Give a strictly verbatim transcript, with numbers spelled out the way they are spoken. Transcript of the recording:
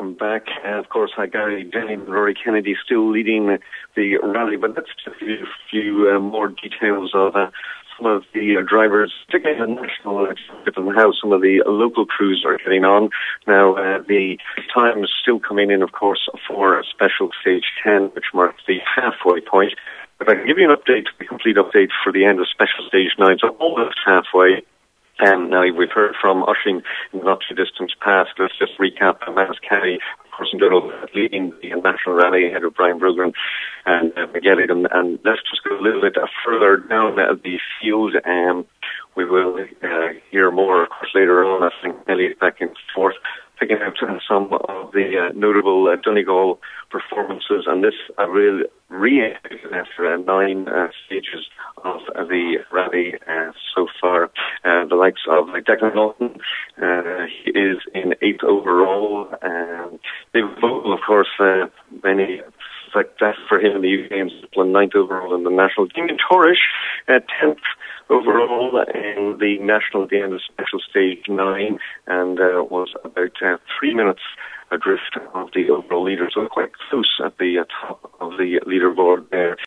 welcome back. Uh, of course, uh, Gary Denny and Rory Kennedy still leading the rally, but let's just give you a few uh, more details of uh, some of the uh, drivers, particularly the national executive, and how some of the local crews are getting on. Now, uh, the time is still coming in, of course, for Special Stage ten, which marks the halfway point. If I can give you an update, the complete update for the end of Special Stage nine, so almost halfway. Um, now, we've heard from Ushing in the not-too-distant past. Let's just recap. Manas Kelly, of course, in Donegal, leading the national rally ahead of Brian Bruggen and uh, McGellig. And, and let's just go a little bit further down uh, the field. Um, we will uh, hear more, of course, later on. I think Elliot back and forth, picking out uh, some of the uh, notable uh, Donegal performances. And this uh, will re-edit after uh, nine uh, stages of uh, the rally uh, so far. Uh, the likes of like Declan Lawton, uh, he is in eighth overall. Um, David Vogel, of course, uh, many success for him in the youth games, ninth overall in the national. Damien Torish, uh, tenth overall in the national at the end of Special Stage nine, and uh, was about uh, three minutes adrift of the overall leader, so quite close at the uh, top of the leaderboard there.